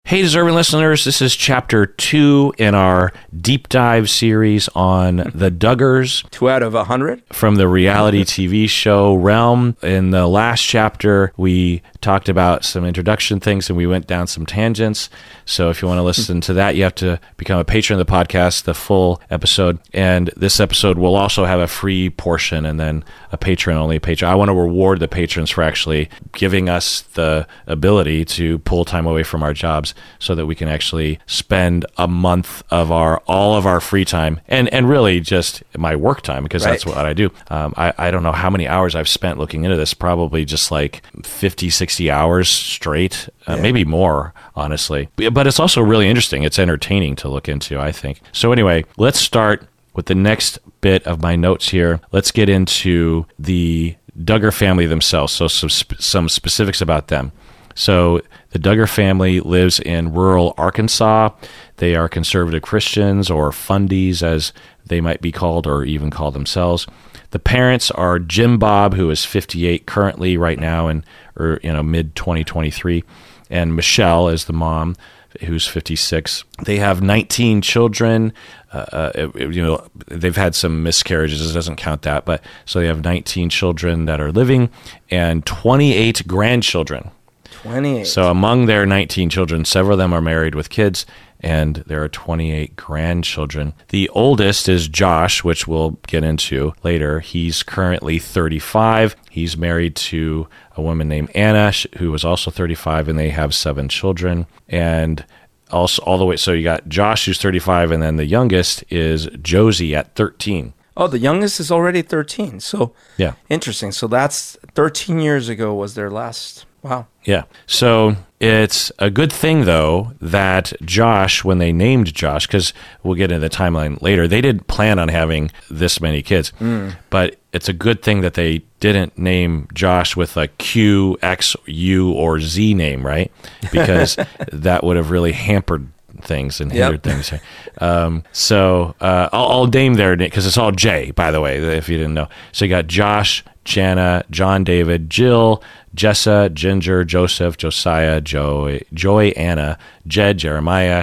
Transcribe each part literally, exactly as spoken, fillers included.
Hey, deserving listeners, this is chapter two in our deep dive series on the Duggars. Two out of a hundred? From the reality T V show Realm. In the last chapter, we talked about some introduction things and we went down some tangents. So if you want to listen to that, you have to become a patron of the podcast, the full episode. And this episode will also have a free portion and then a patron-only patron. I want to reward the patrons for actually giving us the ability to pull time away from our jobs so that we can actually spend a month of our all of our free time and, and really just my work time, because right. That's what I do. Um, I, I don't know how many hours I've spent looking into this, probably just like fifty, sixty hours straight, uh, yeah. maybe more, honestly. But it's also really interesting. It's entertaining to look into, I think. So anyway, let's start with the next bit of my notes here. Let's get into the Duggar family themselves, so some, some specifics about them. So the Duggar family lives in rural Arkansas. They are conservative Christians, or fundies as they might be called, or even call themselves. The parents are Jim Bob, who is fifty-eight currently right now, and or you know mid twenty twenty-three, and Michelle is the mom, who's fifty-six. They have nineteen children. Uh, uh, you know, they've had some miscarriages. It doesn't count that, but so they have nineteen children that are living and twenty-eight grandchildren. twenty-eight. So among their nineteen children, several of them are married with kids, and there are twenty-eight grandchildren. The oldest is Josh, which we'll get into later. He's currently thirty-five. He's married to a woman named Anna, who was also thirty-five, and they have seven children. And also all the way, so you got Josh, who's thirty-five, and then the youngest is Josie at thirteen. Oh, the youngest is already thirteen. So yeah, interesting. So that's thirteen years ago was their last. Wow. Yeah. So it's a good thing, though, that Josh, when they named Josh, because we'll get into the timeline later, they didn't plan on having this many kids. Mm. But it's a good thing that they didn't name Josh with a Q, X, U, or Z name, right? Because that would have really hampered things and hindered yep. things. Um, so uh, I'll, I'll name their name, because it's all J, by the way, if you didn't know. So you got Josh, Jana, John David, Jill, Jessa, Ginger, Joseph, Josiah, Joy, Joy, Anna, Jed, Jeremiah,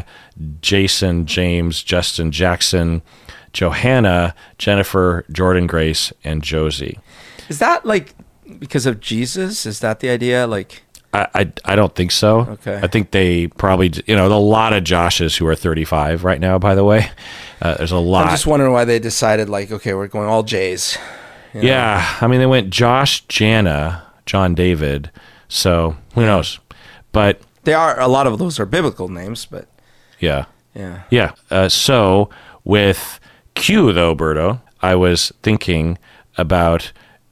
Jason, James, Justin, Jackson, Johanna, Jennifer, Jordan, Grace, and Josie. Is that like because of Jesus? Is that the idea? Like, I, I, I don't think so. Okay. I think they probably, you know, a lot of Joshes who are thirty-five right now, by the way. Uh, there's a lot. I'm just wondering why they decided, like, okay, we're going all J's. You know? Yeah. I mean, they went Josh, Jana, John David. So who knows? But they are, a lot of those are biblical names, but yeah. Yeah. Yeah. Uh, so with Q, though, Berto, I was thinking about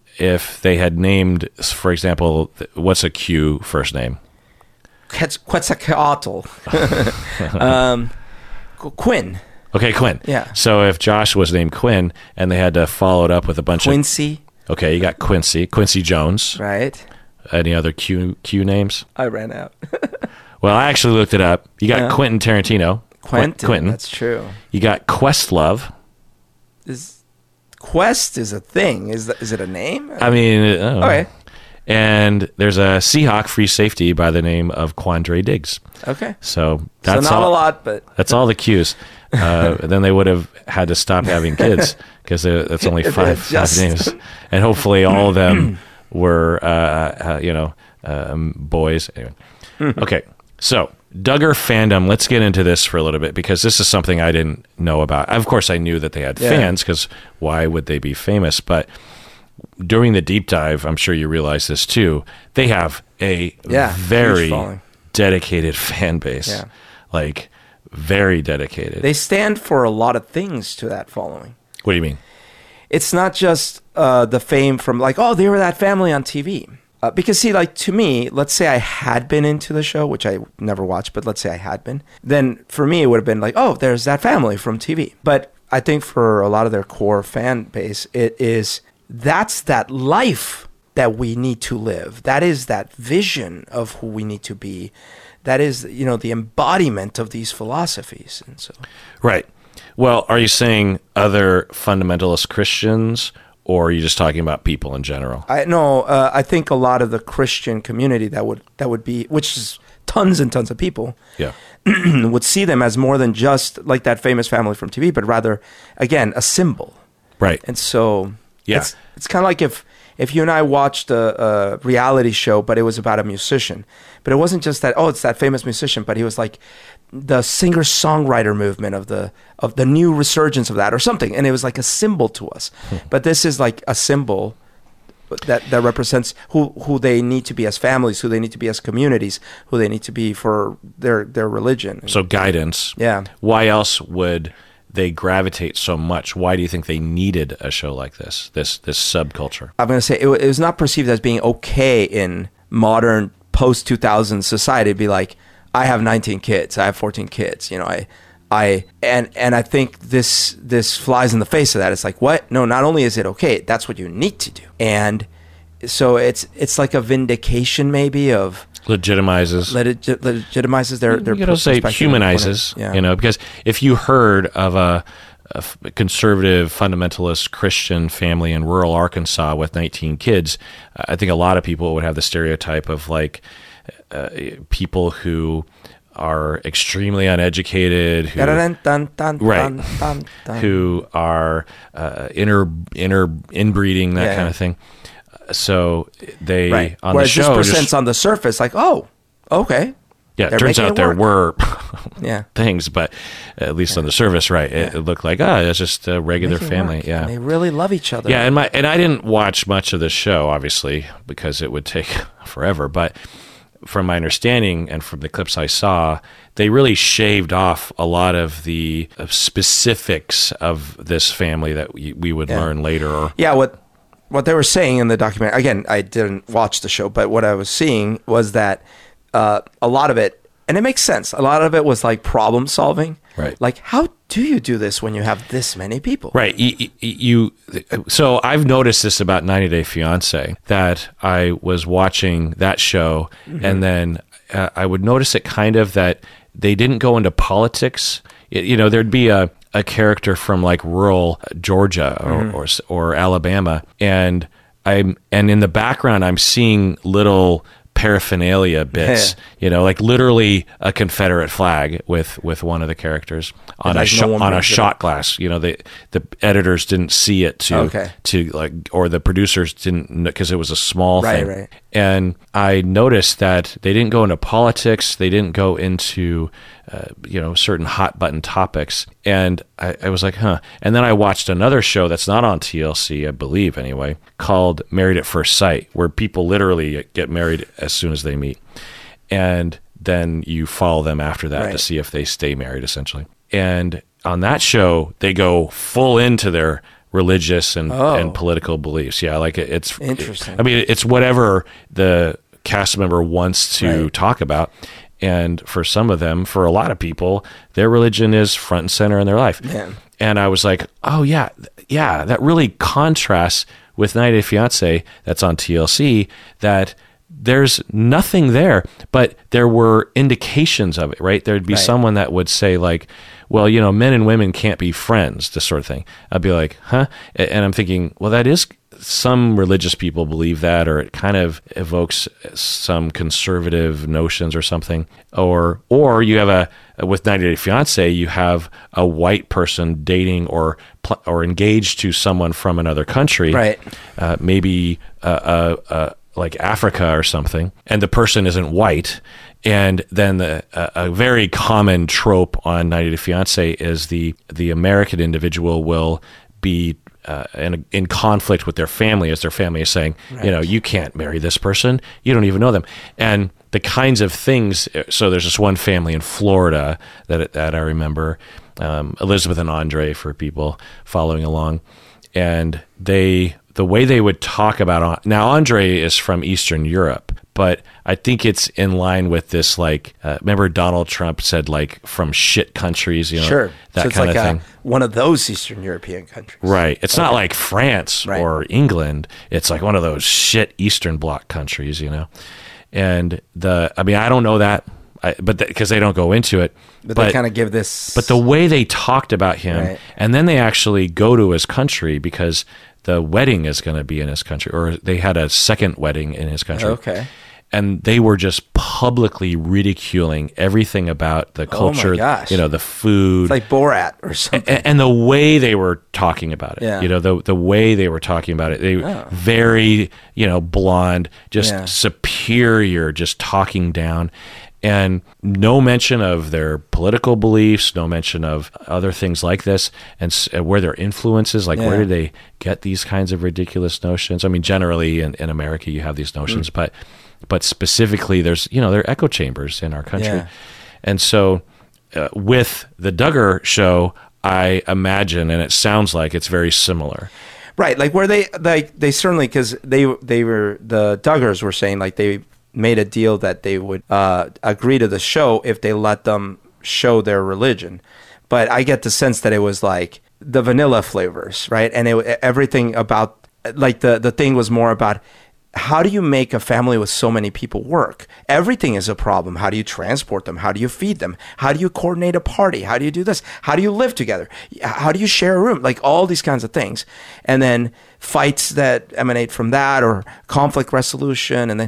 if they had named, for example, what's a Q first name? Quetzalcoatl. um, Quinn. Okay, Quinn. Yeah. So if Josh was named Quinn and they had to follow it up with a bunch Quincy. of... Quincy. Okay, you got Quincy. Quincy Jones. Right. Any other Q Q names? I ran out. Well, I actually looked it up. You got yeah. Quentin Tarantino. Quentin, Quentin. That's true. You got Questlove. Is Quest is a thing. Is that, is it a name? I mean... I don't know. Okay. And there's a Seahawk free safety by the name of Quandre Diggs. Okay. So that's so not all, a lot, but... That's all the Qs. Uh, then they would have had to stop having kids because that's only five, five names. And hopefully all of them were, uh, uh, you know, um, boys. Anyway. Okay, so Duggar fandom, let's get into this for a little bit because this is something I didn't know about. Of course, I knew that they had yeah. fans because why would they be famous? But during the deep dive, I'm sure you realize this too, they have a yeah, very dedicated fan base. Yeah. Like... Very dedicated. They stand for a lot of things to that following. What do you mean? It's not just uh, the fame from like, oh, they were that family on T V. Uh, because see, like to me, let's say I had been into the show, which I never watched, but let's say I had been, then for me it would have been like, oh, there's that family from T V. But I think for a lot of their core fan base, it is, that's that life that we need to live. That is that vision of who we need to be. That is, you know, the embodiment of these philosophies. And so, right. Well, are you saying other fundamentalist Christians or are you just talking about people in general? I no, uh, I think a lot of the Christian community that would that would be, which is tons and tons of people, Yeah. would see them as more than just like that famous family from T V, but rather, again, a symbol. Right. And so, Yeah. it's, it's kind of like if if you and I watched a, a reality show, but it was about a musician, but it wasn't just that. Oh, it's that famous musician, but he was like the singer-songwriter movement of the of the new resurgence of that or something, and it was like a symbol to us. But this is like a symbol that that represents who who they need to be as families, who they need to be as communities, who they need to be for their their religion. So guidance. Yeah. Why else would they gravitate so much? Why do you think they needed a show like this, this this subculture? I'm going to say it, wa- it was not perceived as being okay in modern post two thousand society to be like, I have nineteen kids, I have fourteen kids, you know, I, I, and, and I think this, this flies in the face of that. It's like, what? No, not only is it okay, that's what you need to do. And so it's, it's like a vindication maybe of, Legitimizes. legit, legitimizes their, their You gotta say perspective. humanizes, Yeah. you know, because if you heard of a, a f- conservative, fundamentalist Christian family in rural Arkansas with nineteen kids, I think a lot of people would have the stereotype of like uh, people who are extremely uneducated, who, Dun, dun, dun, right, dun, dun, dun. who are uh, inner, inner inbreeding, that Yeah. kind of thing. So they, Right. on Whereas the show, this just- presents on the surface like, oh, okay. yeah, it they're turns making out it there work. were Yeah. things, but at least on the surface, right, it, it looked like, ah, it's just a regular Making family. work. Yeah. And they really love each other. Yeah, and my and I didn't watch much of the show, obviously, because it would take forever. But from my understanding and from the clips I saw, they really shaved off a lot of the uh, specifics of this family that we, we would Yeah. learn later. Or Yeah, what what they were saying in the documentary, again, I didn't watch the show, but what I was seeing was that uh, a lot of it, and it makes sense, a lot of it was like problem solving. Right. Like, how do you do this when you have this many people? Right. You, you, so I've noticed this about ninety Day Fiance, that I was watching that show, Mm-hmm. and then uh, I would notice it kind of that they didn't go into politics. It, you know, there'd be a, a character from like rural Georgia or, Mm-hmm. or or Alabama, and I'm and in the background I'm seeing little paraphernalia bits, you know, like literally a Confederate flag with, with one of the characters on like a no shot one on a brings it shot up. glass. You know, the the editors didn't see it to Okay. to like, or the producers didn't, because it was a small Right, thing. right. And I noticed that they didn't go into politics. They didn't go into uh, you know, certain hot button topics. And I, I was like, huh. And then I watched another show that's not on T L C, I believe anyway, called Married at First Sight, where people literally get married as soon as they meet. And then you follow them after that Right. to see if they stay married, essentially. And on that show, they go full into their religious and, Oh. and political beliefs. Yeah, like it, it's Interesting. I mean, it's whatever the cast member wants to Right. talk about. And for some of them, for a lot of people, their religion is front and center in their life. Yeah. And I was like, oh, yeah, th- yeah, that really contrasts with ninety Day Fiance that's on T L C, that there's nothing there, but there were indications of it, right? There'd be Right. someone that would say like, well, you know, men and women can't be friends, this sort of thing. I'd be like, huh? A- And I'm thinking, well, that is, some religious people believe that, or it kind of evokes some conservative notions or something. Or, or you have a, with ninety Day Fiance, you have a white person dating or, pl- or engaged to someone from another country. Right. Uh, maybe, uh, uh, uh, like Africa or something, and the person isn't white. And then the, uh, a very common trope on ninety Day Fiance is the the American individual will be uh, in, in conflict with their family, as their family is saying, you know, you can't marry this person, you don't even know them. And the kinds of things, so there's this one family in Florida that that I remember, um, Elizabeth and Andre for people following along, and they, the way they would talk about, now Andre is from Eastern Europe, but I think it's in line with this, like, uh, remember Donald Trump said, like, from shit countries, you know, Sure. that so it's kind like of a, thing. one of those Eastern European countries. Right. It's not like France Right. or England. It's like one of those shit Eastern Bloc countries, you know? And the, I mean, I don't know that, I, but because they don't go into it. But, they kind of give this. But the way they talked about him, Right. and then they actually go to his country, because the wedding is going to be in his country, or they had a second wedding in his country. Okay. And they were just publicly ridiculing everything about the culture, oh my gosh. you know, the food. It's like Borat or something. And, and the way they were talking about it, Yeah. you know, the the way they were talking about it, they Oh. very, you know, blonde, just Yeah. superior, just talking down, and no mention of their political beliefs, no mention of other things like this, and s- uh, where their influences, like Yeah. where did they get these kinds of ridiculous notions? I mean, generally in, in America, you have these notions, Mm. but but specifically, there's, you know, there are echo chambers in our country, Yeah. and so. Uh, with the Duggar show, I imagine, and it sounds like it's very similar. Right, like where they like they certainly because they they were the Duggars were saying like they made a deal that they would uh, agree to the show if they let them show their religion, but I get the sense that it was like the vanilla flavors, right, and it, everything about like the the thing was more about. How do you make a family with so many people work? Everything is a problem. How do you transport them? How do you feed them? How do you coordinate a party? How do you do this? How do you live together? How do you share a room? Like all these kinds of things. And then fights that emanate from that or conflict resolution. And then,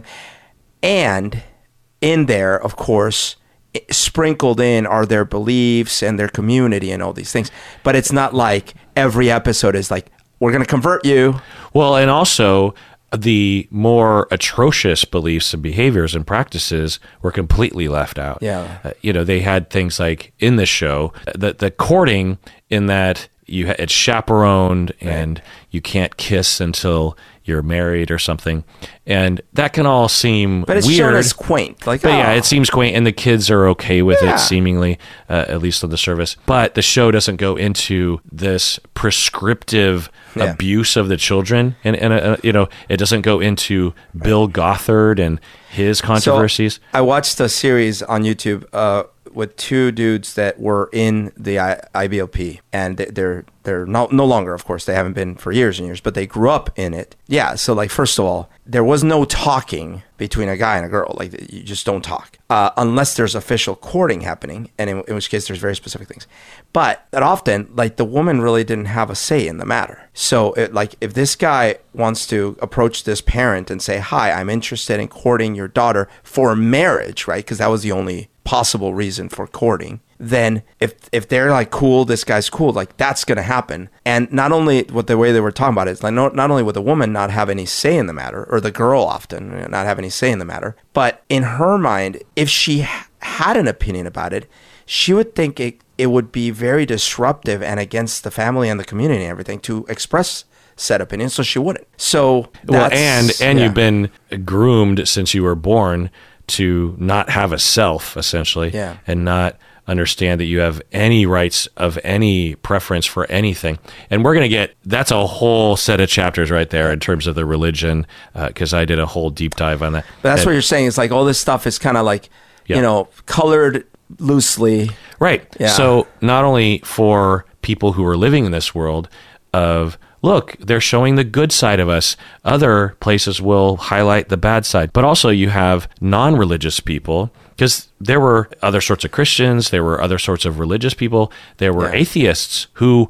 and in there, of course, sprinkled in are their beliefs and their community and all these things. But it's not like every episode is like, we're going to convert you. Well, and also the more atrocious beliefs and behaviors and practices were completely left out. Yeah. Uh, you know, they had things like in this show, the, the courting in that you ha- it's chaperoned and you can't kiss until you're married or something. And that can all seem But it's weird. shown as quaint. Like, But yeah, oh. it seems quaint, and the kids are okay with Yeah. it, seemingly, uh, at least on the surface. But the show doesn't go into this prescriptive Yeah. abuse of the children, and, and uh, you know, it doesn't go into Bill Gothard and his controversies. So I watched a series on YouTube uh, with two dudes that were in the I- IBLP, and they- they're they're no, no longer, of course, they haven't been for years and years, but they grew up in it. Yeah, so like first of all, there was no talking between a guy and a girl. Like you just don't talk uh, unless there's official courting happening, and in, in which case there's very specific things. But that often, like the woman really didn't have a say in the matter. So it, like if this guy wants to approach this parent and say, "Hi, I'm interested in courting your daughter for marriage," right? Because that was the only possible reason for courting. Then if if they're like, cool, this guy's cool, like that's going to happen. And not only with the way they were talking about it, it's like not, not only would the woman not have any say in the matter, or the girl often you know, not have any say in the matter, but in her mind, if she ha- had an opinion about it, she would think it, it would be very disruptive and against the family and the community and everything to express said opinion, so she wouldn't. So well, that's, and and yeah. you've been groomed since you were born to not have a self, essentially, Yeah. and not understand that you have any rights of any preference for anything. And we're going to get, that's a whole set of chapters right there in terms of the religion, because I did a whole deep dive on that. But that's And- what you're saying. Is like all this stuff is kind of like, Yeah. you know, colored loosely. Right. Yeah. So not only for people who are living in this world of, look, they're showing the good side of us. Other places will highlight the bad side. But also you have non-religious people, because there were other sorts of Christians, there were other sorts of religious people, there were Yeah. atheists who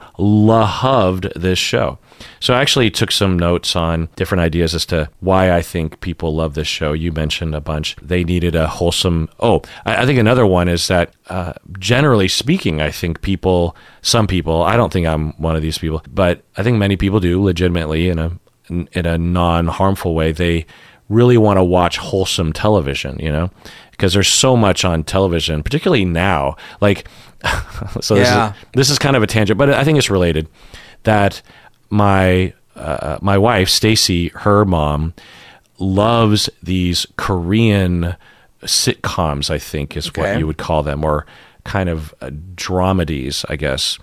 loved this show. So I actually took some notes on different ideas as to why I think people love this show. You mentioned a bunch. They needed a wholesome... Oh, I, I think another one is that, uh, generally speaking, I think people, some people, I don't think I'm one of these people, but I think many people do legitimately in a in, in a non-harmful way. They really want to watch wholesome television, you know, because there's so much on television, particularly now. Like, so this, Yeah. is, this is kind of a tangent, but I think it's related. That my uh, my wife Stacy, her mom, loves these Korean sitcoms, I think is Okay. what you would call them, or kind of uh, dramedies, I guess.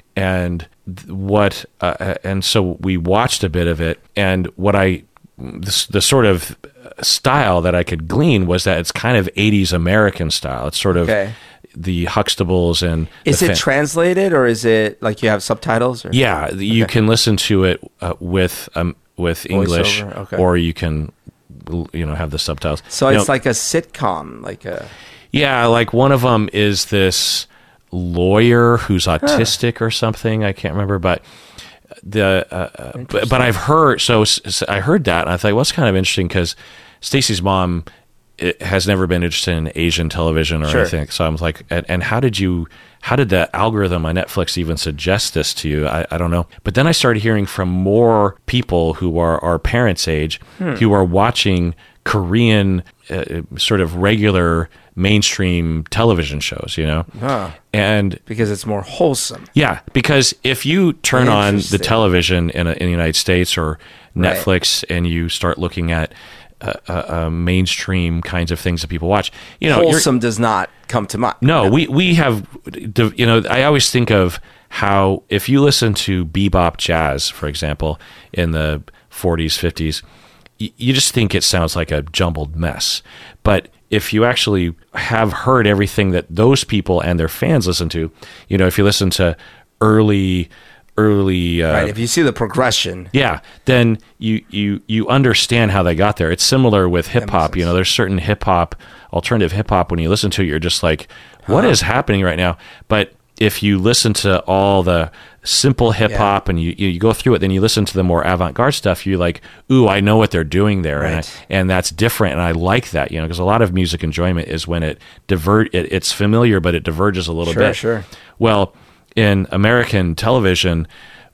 And th- what uh, and so we watched a bit of it, and what I the, the sort of style that I could glean was that it's kind of eighties American style. It's sort of Okay. the Huxtables and Is the it fa- translated or is it like you have subtitles? Or? yeah, you Okay. can listen to it uh, with um, with English, Voiceover, okay. or you can you know have the subtitles. So You it's know, like a sitcom, like a. yeah, like one of them is this lawyer who's autistic or something. I can't remember, but the uh, but, but I've heard so, so I heard that and I thought, well, it's kind of interesting because Stacy's mom it has never been interested in Asian television or Sure. anything. So I was like, and, and how did you, how did the algorithm on Netflix even suggest this to you? I, I don't know. But then I started hearing from more people who are our parents' age hmm. who are watching Korean uh, sort of regular mainstream television shows, you know? Huh. And because it's more wholesome. Yeah, because if you turn on the television in, a, in the United States or Netflix right. and you start looking at Uh, uh, uh, mainstream kinds of things that people watch, you know, wholesome does not come to mind. No, no, we we have, you know, I always think of how if you listen to bebop jazz, for example, in the forties, fifties, y- you just think it sounds like a jumbled mess. But if you actually have heard everything that those people and their fans listen to, you know, if you listen to early. early uh, right, if you see the progression, yeah, then you you you understand how they got there. It's similar with hip hop. You know, there's certain hip hop, alternative hip hop, when you listen to it, you're just like, what huh. is happening right now? But if you listen to all the simple hip hop yeah. and you, you go through it, then you listen to the more avant-garde stuff, you're like, ooh, I know what they're doing there. Right. And, I, and that's different. And I like that, you know, because a lot of music enjoyment is when it divert, it, it's familiar, but it diverges a little sure, bit. Sure, Well, in American television,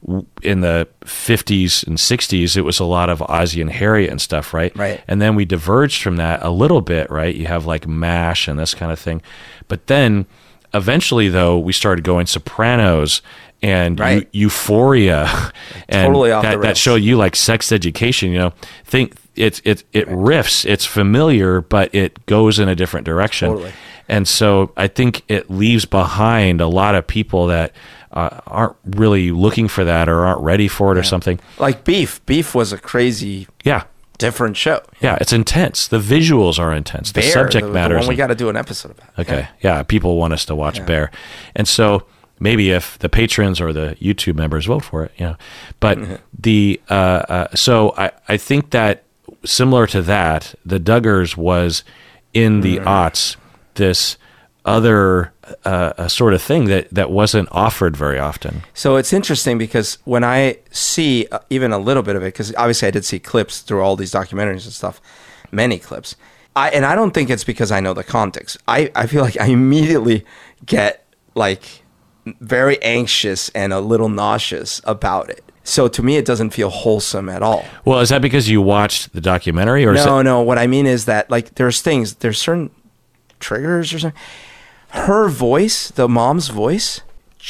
in the fifties and sixties, it was a lot of Ozzie and Harriet and stuff, right? Right. And then we diverged from that a little bit, right? You have like MASH and this kind of thing. But then eventually, though, we started going Sopranos and right. Eu- Euphoria and totally off that, the rails. that show you like Sex Education, you know, think it's, it, it right. riffs, it's familiar, but it goes in a different direction. Totally. And so I think it leaves behind a lot of people that uh, aren't really looking for that or aren't ready for it yeah. or something. Like Beef. Beef was a crazy, yeah, different show. Yeah, it's intense. The visuals are intense. Bear, the subject the, matters. The one we got to do an episode about. Okay, yeah. yeah, people want us to watch yeah. Bear. And so maybe if the patrons or the YouTube members vote for it, you know. But mm-hmm. the uh, uh, so I, I think that similar to that, the Duggars was in the mm-hmm. aughts this other uh, sort of thing that, that wasn't offered very often. So it's interesting because when I see uh, even a little bit of it, because obviously I did see clips through all these documentaries and stuff, many clips. I and I don't think it's because I know the context. I, I feel like I immediately get like very anxious and a little nauseous about it. So to me, it doesn't feel wholesome at all. Well, is that because you watched the documentary? Or no, is that- no. What I mean is that like there's things, there's certain triggers or something. Her voice, the mom's voice,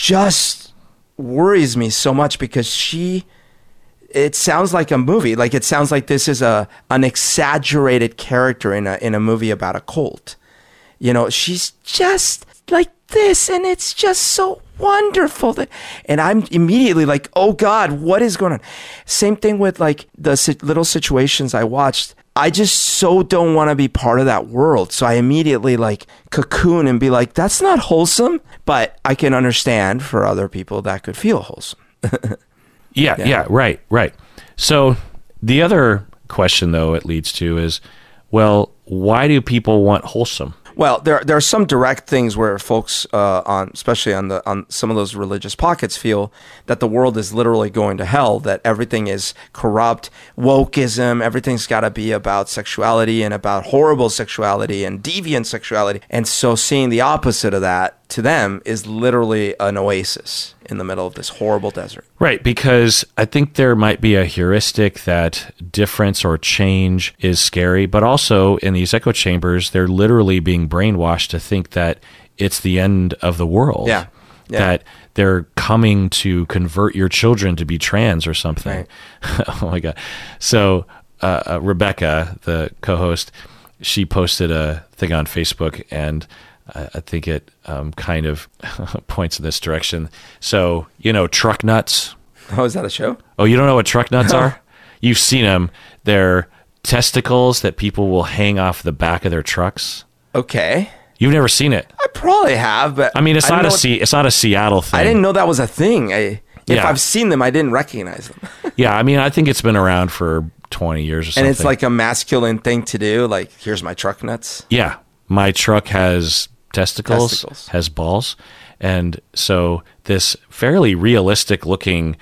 just worries me so much because she, it sounds like a movie. Like it sounds like this is a an exaggerated character in a in a movie about a cult. You know, she's just like this, and it's just so wonderful. That, and I'm immediately like, oh God, what is going on? Same thing with like the si- little situations I watched. I just so don't want to be part of that world. So I immediately like cocoon and be like, that's not wholesome. But I can understand for other people that could feel wholesome. yeah, yeah, yeah, right, right. So the other question, though, it leads to is, well, why do people want wholesome? Well, there there are some direct things where folks, uh, on especially on the on some of those religious pockets, feel that the world is literally going to hell. That everything is corrupt, wokeism. Everything's got to be about sexuality and about horrible sexuality and deviant sexuality. And so, seeing the opposite of that to them is literally an oasis in the middle of this horrible desert. Right, because I think there might be a heuristic that difference or change is scary, but also in these echo chambers, they're literally being brainwashed to think that it's the end of the world. Yeah. yeah. That they're coming to convert your children to be trans or something. Right. Oh my God. So uh, uh, Rebecca, the co-host, she posted a thing on Facebook, and I think it um, kind of points in this direction. So, you know, truck nuts. Oh, is that a show? Oh, you don't know what truck nuts are? You've seen them. They're testicles that people will hang off the back of their trucks. Okay. You've never seen it? I probably have, but I mean, it's I not a what, C, it's not a Seattle thing. I didn't know that was a thing. I, if yeah. I've seen them, I didn't recognize them. Yeah, I mean, I think it's been around for twenty years or something. And it's like a masculine thing to do. Like, here's my truck nuts. Yeah, my truck has testicles, testicles, has balls, and so this fairly realistic looking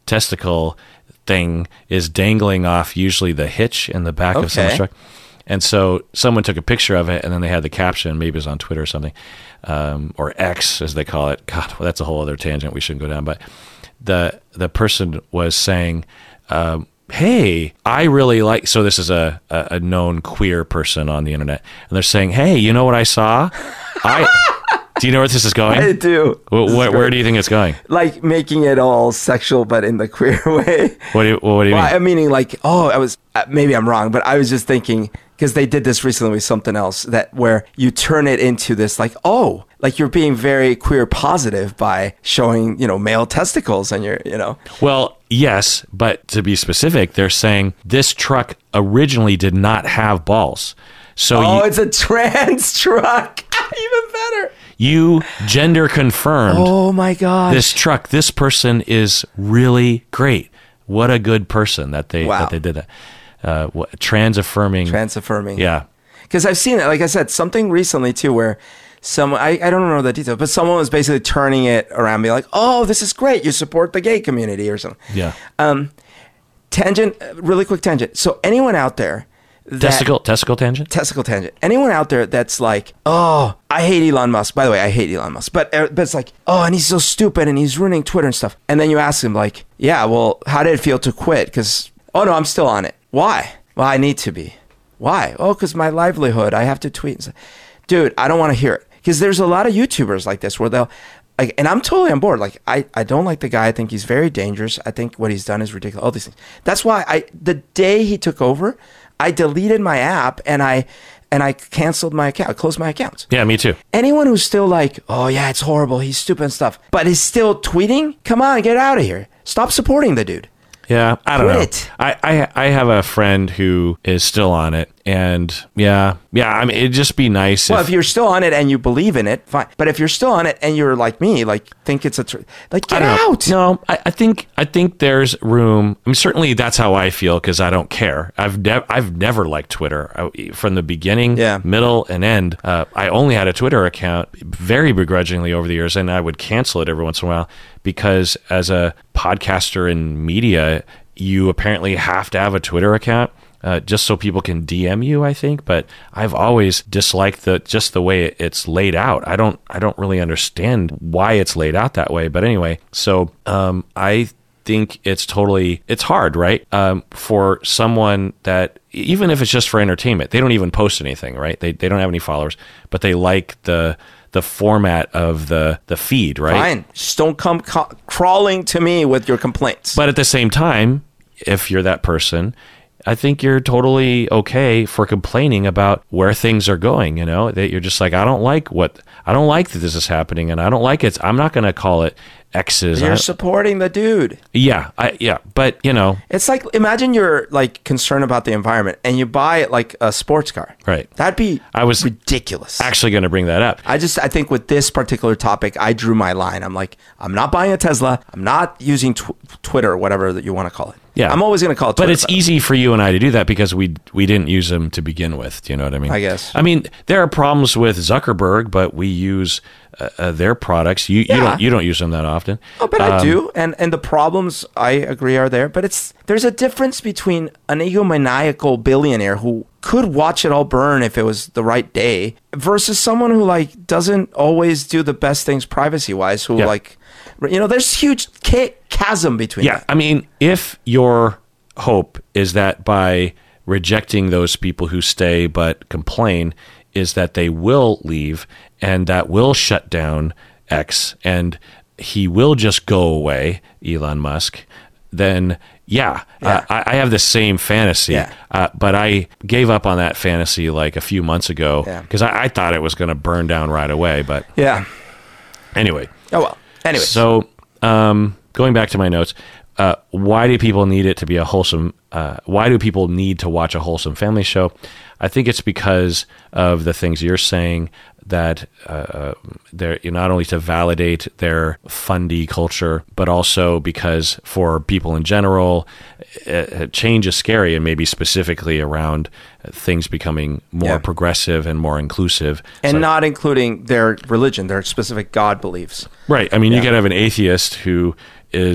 testicle thing is dangling off usually the hitch in the back Okay. of someone's truck. And so someone took a picture of it, and then they had the caption, maybe it was on Twitter or something, um, or X as they call it. God, well, that's a whole other tangent we shouldn't go down. But the the person was saying, um, hey, I really like, so this is a, a, a known queer person on the internet, and they're saying, hey, you know what I saw? I Do you know where this is going? I do. Wh- This is wh- where great. do you think it's going? Like making it all sexual, but in the queer way. What do you, what do you Well, mean? I'm meaning like, oh, I was uh, maybe I'm wrong, but I was just thinking because they did this recently with something else that where you turn it into this like, oh, like you're being very queer positive by showing, you know, male testicles and you're, you know. Well, yes, but to be specific, they're saying this truck originally did not have balls. So Oh, you, it's a trans truck. Even better. you gender confirmed Oh my gosh. this truck. This person is really great. What a good person that they Wow. that they did that. Uh, what, trans affirming. Trans affirming. Yeah. Because I've seen it, like I said, something recently too, where someone, I, I don't know the details, but someone was basically turning it around, be like, oh, this is great. You support the gay community or something. Yeah. Um, tangent, uh, really quick tangent. So anyone out there that, Testicle testicle tangent. testicle tangent, anyone out there that's like, oh, I hate Elon Musk. By the way, I hate Elon Musk, but, uh, but it's like, oh, and he's so stupid and he's ruining Twitter and stuff. And then you ask him like, yeah, well, how did it feel to quit? Because, oh no, I'm still on it. Why? Well, I need to be. Why? Oh, because my livelihood. I have to tweet. And stuff. Dude, I don't want to hear it. Because there's a lot of YouTubers like this where they'll, like, and I'm totally on board. Like, I, I don't like the guy. I think he's very dangerous. I think what he's done is ridiculous. All these things. That's why I, the day he took over, I deleted my app and I, and I canceled my account, I closed my account. Yeah, me too. Anyone who's still like, oh yeah, it's horrible. He's stupid and stuff, but is still tweeting. Come on, get out of here. Stop supporting the dude. Yeah, I don't Quit. know. I, I I have a friend who is still on it, and yeah, yeah. I mean, it'd just be nice. Well, if, if you're still on it and you believe in it, fine. But if you're still on it and you're like me, like think it's a tr- like I get don't know. out. No, I, I think I think there's room. I mean, certainly that's how I feel because I don't care. I've never I've never liked Twitter I, from the beginning, Yeah. middle, and end. Uh, I only had a Twitter account very begrudgingly over the years, and I would cancel it every once in a while because as a podcaster in media, you apparently have to have a Twitter account. Uh, just so people can D M you, I think. But I've always disliked the just the way it's laid out. I don't I don't really understand why it's laid out that way. But anyway, so um, I think it's totally it's hard, right? Um, for someone that even if it's just for entertainment, they don't even post anything, right? They they don't have any followers, but they like the the format of the the feed, right? Fine. Just don't come ca- crawling to me with your complaints. But at the same time, if you're that person, I think you're totally okay for complaining about where things are going, you know, that you're just like, I don't like what, I don't like that this is happening and I don't like it. I'm not going to call it X's. you're I- supporting the dude. yeah, I, yeah. But, you know, It's like imagine you're like concerned about the environment and you buy like a sports car. Right. That'd be I was ridiculous. actually going to bring that up. I just I think with this particular topic, I drew my line. I'm like, I'm not buying a Tesla. I'm not using tw- Twitter, whatever that you want to call it. Yeah. I'm always going to call it But Twitter. it's easy for you and I to do that because we we didn't use them to begin with. Do you know what I mean? I guess. I mean, there are problems with Zuckerberg, but we use uh, uh, their products. You Yeah. you don't you don't use them that often. Oh, but I Um, do, and and the problems I agree are there. But it's there's a difference between an egomaniacal billionaire who could watch it all burn if it was the right day versus someone who like doesn't always do the best things privacy wise. Who Yeah. like, you know, there's huge ca- chasm between. Yeah, that. I mean, if your hope is that by rejecting those people who stay but complain, is that they will leave and that will shut down X and he will just go away, Elon Musk, then yeah, Yeah. Uh, I, I have the same fantasy, Yeah. uh, but I gave up on that fantasy like a few months ago Yeah. because I, I thought it was going to burn down right away. But Yeah. anyway, Oh well. Anyway. so, um, going back to my notes, uh, why do people need it to be a wholesome? Uh, why do people need to watch a wholesome family show? I think it's because of the things you're saying that uh, they're not only to validate their fundy culture, but also because for people in general, uh, change is scary, and maybe specifically around things becoming more Yeah. progressive and more inclusive. and So- not including their religion, their specific God beliefs. Right. I mean, Yeah. you could have an atheist who is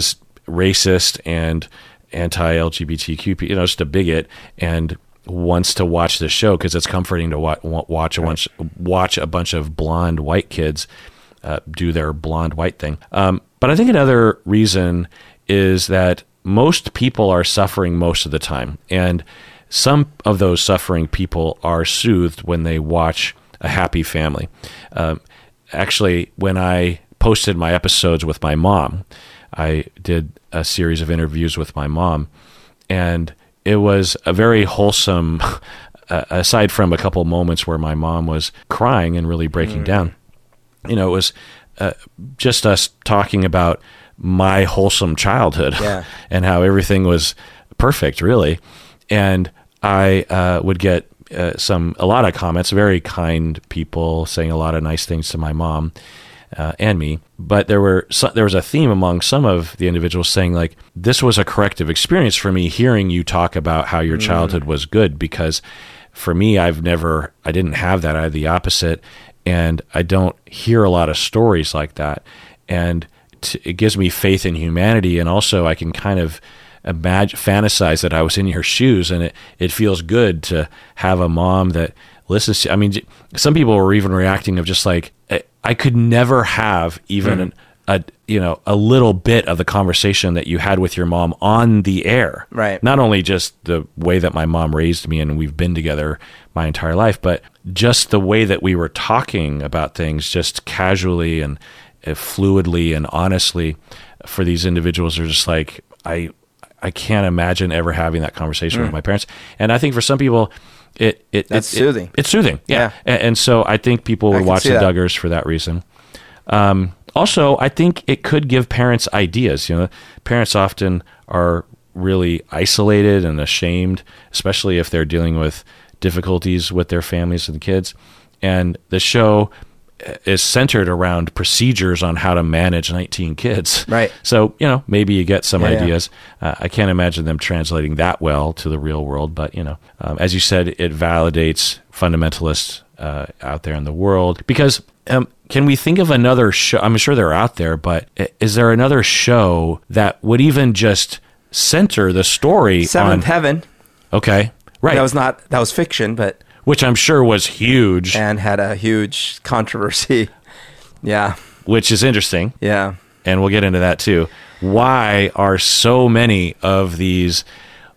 racist and anti-L G B T Q, you know, just a bigot, and wants to watch the show because it's comforting to watch, watch a Right. bunch, watch a bunch of blonde white kids uh, do their blonde white thing. Um, but I think another reason is that most people are suffering most of the time, and some of those suffering people are soothed when they watch a happy family. Um, actually, when I posted my episodes with my mom, I did a series of interviews with my mom, and it was a very wholesome, uh, aside from a couple moments where my mom was crying and really breaking mm. down. You know, it was uh, just us talking about my wholesome childhood yeah. and how everything was perfect, really. And I uh, would get uh, some a lot of comments, very kind people saying a lot of nice things to my mom. Uh, and me, but there were so, there was a theme among some of the individuals saying, like, this was a corrective experience for me hearing you talk about how your childhood mm. was good, because for me, I've never, I didn't have that. I had the opposite, and I don't hear a lot of stories like that, and t- it gives me faith in humanity, and also I can kind of imagine, fantasize that I was in your shoes, and it, it feels good to have a mom that listens to, I mean, some people were even reacting of just like, I could never have even mm. a you know a little bit of the conversation that you had with your mom on the air. Right. Not only just the way that my mom raised me and we've been together my entire life, but just the way that we were talking about things, just casually and uh, fluidly and honestly. For these individuals, are just like, I I can't imagine ever having that conversation mm. with my parents. And I think for some people, It it that's it, soothing. It, it's soothing, yeah. yeah. And, and so I think people would watch the that. Duggars for that reason. Um, also, I think it could give parents ideas. You know, parents often are really isolated and ashamed, especially if they're dealing with difficulties with their families and kids. And the show is centered around procedures on how to manage nineteen kids. Right. So, you know, maybe you get some yeah, ideas. Yeah. Uh, I can't imagine them translating that well to the real world, but, you know, um, as you said, it validates fundamentalists uh, out there in the world. Because um, can we think of another show? I'm sure they're out there, but is there another show that would even just center the story Seventh on... Heaven. Okay. Right. That was not, that was fiction, but... Which I'm sure was huge. And had a huge controversy. Yeah. Which is interesting. Yeah. And we'll get into that too. Why are so many of these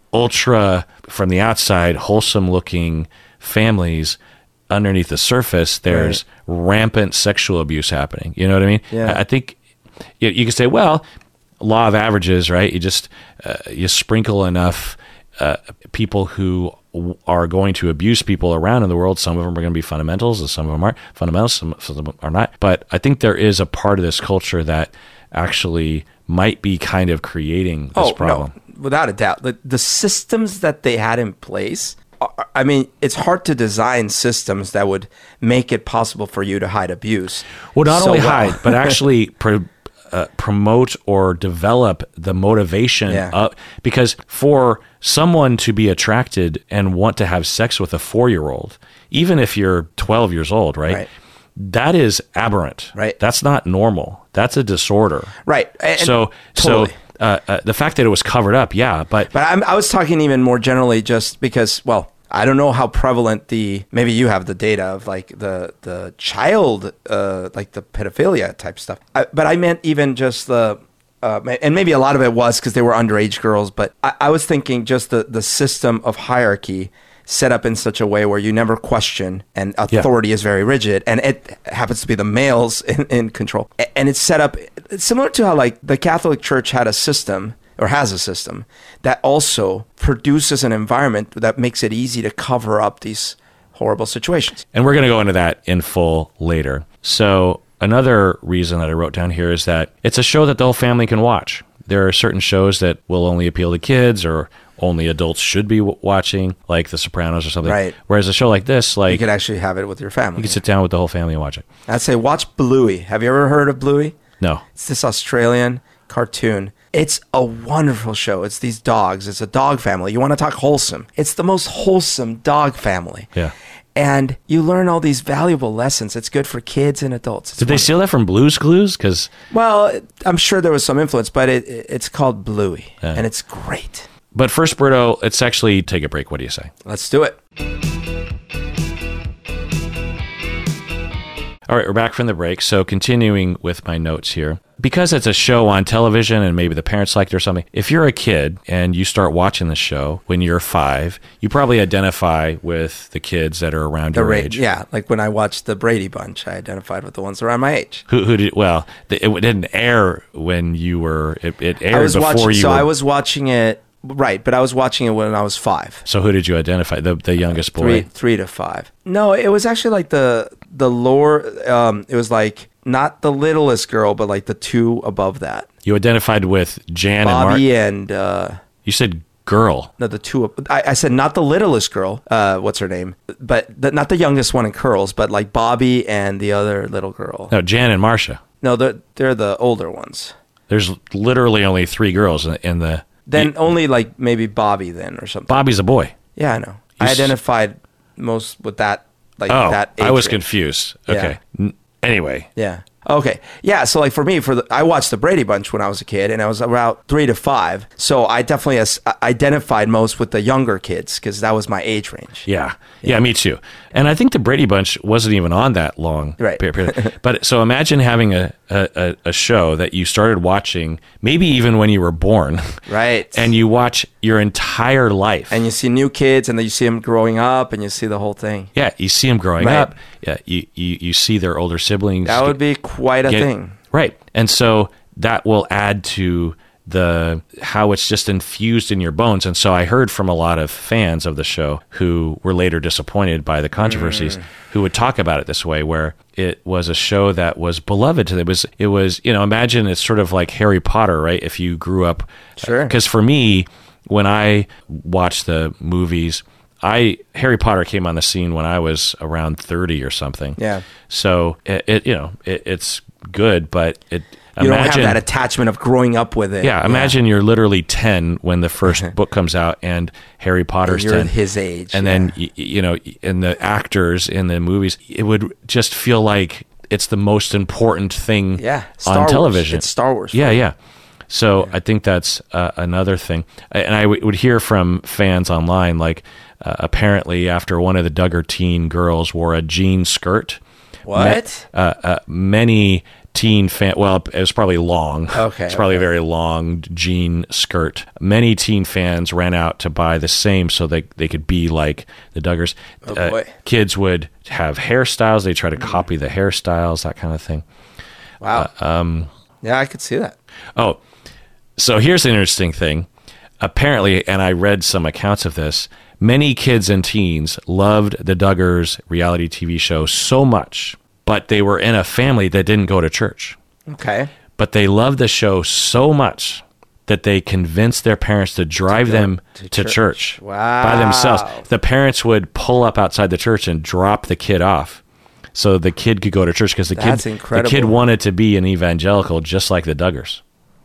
ultra, from the outside, wholesome looking families, underneath the surface, there's right. rampant sexual abuse happening? You know what I mean? Yeah. I think you, you could say, well, law of averages, right? You just, uh, you sprinkle enough uh, people who are going to abuse people around in the world. Some of them are going to be fundamentals, and some of them aren't fundamentals, some, some of them are not. But I think there is a part of this culture that actually might be kind of creating this oh, problem. No, without a doubt. The, the systems that they had in place, are, I mean, it's hard to design systems that would make it possible for you to hide abuse. Well, not so only well. hide, but actually pro, uh, promote or develop the motivation. Yeah. Of, because for someone to be attracted and want to have sex with a four-year-old, even if you're twelve years old, right? right. That is aberrant. Right. That's not normal. That's a disorder. Right. And so, totally. so uh, uh, the fact that it was covered up, yeah, but but I'm, I was talking even more generally, just because, well, I don't know how prevalent the, maybe you have the data of like the the child, uh, like the pedophilia type stuff. I, but I meant even just the, uh, and maybe a lot of it was because they were underage girls. But I, I was thinking just the the system of hierarchy set up in such a way where you never question, and authority yeah. is very rigid, and it happens to be the males in, in control. And it's set up it's similar to how like the Catholic Church had a system, or has a system, that also produces an environment that makes it easy to cover up these horrible situations. And we're going to go into that in full later. So another reason that I wrote down here is that it's a show that the whole family can watch. There are certain shows that will only appeal to kids, or only adults should be w- watching, like The Sopranos or something. Right. Whereas a show like this, like... You could actually have it with your family. You could sit down with the whole family and watch it. I'd say watch Bluey. Have you ever heard of Bluey? No. It's this Australian cartoon. It's a wonderful show. It's these dogs. It's a dog family. You want to talk wholesome. It's the most wholesome dog family. Yeah. And you learn all these valuable lessons. It's good for kids and adults. It's Did they wonderful. steal that from Blue's Clues? Because Well, I'm sure there was some influence, but it, it's called Bluey, Yeah. and it's great. But first, Berto, let's actually take a break. What do you say? Let's do it. All right, we're back from the break. So continuing with my notes here. Because it's a show on television and maybe the parents liked it or something, if you're a kid and you start watching the show when you're five, you probably identify with the kids that are around The your Ra- age. Yeah, like when I watched the Brady Bunch, I identified with the ones around my age. Who, who did, well, it, it didn't air when you were, it, it aired I was before watching, you so were. I was watching it, right, but I was watching it when I was five. So who did you identify? The the youngest boy? Three, three to five. No, it was actually like the the lower. Um, it was like not the littlest girl, but like the two above that. You identified with Jan Bobby and Mark? and uh, You said girl. no, the two. I, I said not the littlest girl. Uh, what's her name? But the, not the youngest one in curls, but like Bobby and the other little girl. No, Jan and Marcia. No, they're they're the older ones. There's literally only three girls in, in the... Then you- only like maybe Bobby then or something. Bobby's a boy. Yeah, I know. You I s- identified most with that. Like Oh, that. Age I was range. confused. Yeah. Okay. N- Anyway, Yeah. Okay. Yeah. So like for me, for the, I watched the Brady Bunch when I was a kid, and I was about three to five. So I definitely as, identified most with the younger kids because that was my age range. yeah. yeah, me too. And I think the Brady Bunch wasn't even on that long. Right. period. But so imagine having a, a, a show that you started watching, maybe even when you were born, Right. and you watch your entire life. and you see new kids, and then you see them growing up, and you see the whole thing. yeah, you see them growing Right. up. Yeah, you, you, you see their older siblings. That would be quite a get- thing. Right. And so that will add to the how it's just infused in your bones. And so I heard from a lot of fans of the show who were later disappointed by the controversies, Mm. who would talk about it this way, where it was a show that was beloved to them. It was, it was, you know, imagine it's sort of like Harry Potter, right? If you grew up. Sure. Because for me, when I watched the movies, I Harry Potter came on the scene when I was around thirty or something. Yeah. So it, it you know, it, it's good, but it You imagine, don't have that attachment of growing up with it. yeah, imagine you're literally ten when the first book comes out, and Harry Potter's You're ten, his age. and yeah. then y- you know, and the actors in the movies, it would just feel like it's the most important thing yeah, on Star Wars. television. It's Star Wars. Yeah, yeah. So I think that's uh, another thing. And I w- would hear from fans online, like uh, apparently after one of the Duggar teen girls wore a jean skirt. What? Ma- uh, uh, many teen fan. Well, it was probably long. Okay, it's probably okay. a very long jean skirt. Many teen fans ran out to buy the same so they they could be like the Duggars. Oh, Uh, boy. kids would have hairstyles. They try to copy the hairstyles, that kind of thing. Wow. Um, yeah, I could see that. Oh, so here's an interesting thing. Apparently, and I read some accounts of this, many kids and teens loved the Duggars reality T V show so much, but they were in a family that didn't go to church. Okay. But they loved the show so much that they convinced their parents to drive go them to to church. church, Wow. by themselves. The parents would pull up outside the church and drop the kid off so the kid could go to church because the That's kid, the incredible. kid wanted to be an evangelical just like the Duggars.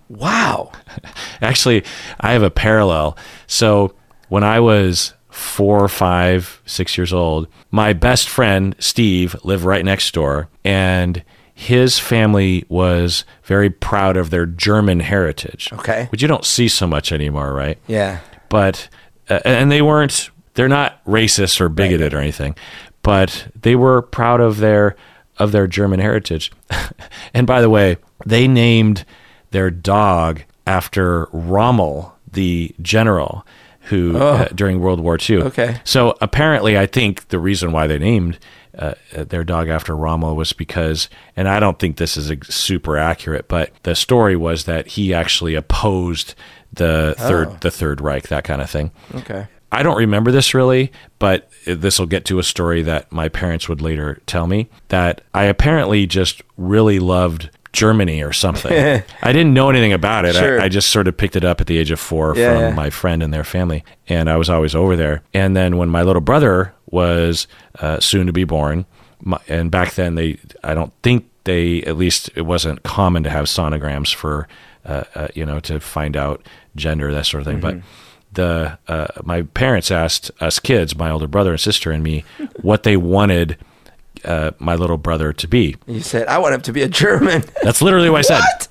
Wow. Actually, I have a parallel. So when I was four, five, six years old, my best friend, Steve, lived right next door, and his family was very proud of their German heritage. Okay. Which you don't see so much anymore, right? Yeah. But, uh, and they weren't, they're not racist or bigoted or anything, but they were proud of their, of their German heritage. And by the way, they named their dog after Rommel, the general who Oh. uh, during World War Two. Okay. So apparently, I think the reason why they named uh, their dog after Rommel was because, and I don't think this is ex- super accurate, but the story was that he actually opposed the third Oh. the Third Reich, that kind of thing. Okay. I don't remember this really, but this will get to a story that my parents would later tell me, that I apparently just really loved Germany or something. I didn't know anything about it. Sure. I, I just sort of picked it up at the age of four Yeah, from yeah. my friend and their family, and I was always over there. And then when my little brother was uh, soon to be born, my, and back then they, I don't think they, at least it wasn't common to have sonograms for, uh, uh, you know, to find out gender, that sort of thing. Mm-hmm. But the uh, my parents asked us kids, my older brother and sister and me, what they wanted uh, my little brother to be. You said, I want him to be a German. That's literally what I said. What?